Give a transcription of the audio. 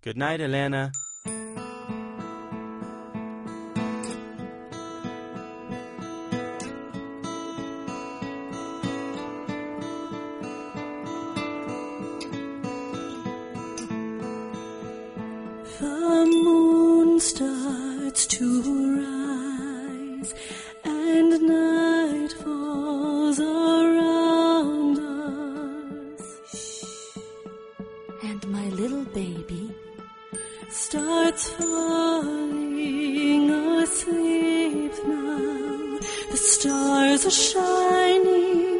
Good night, Elena. The moon starts to rise, and night falls around us. And my little baby starts falling asleep now. The stars are shining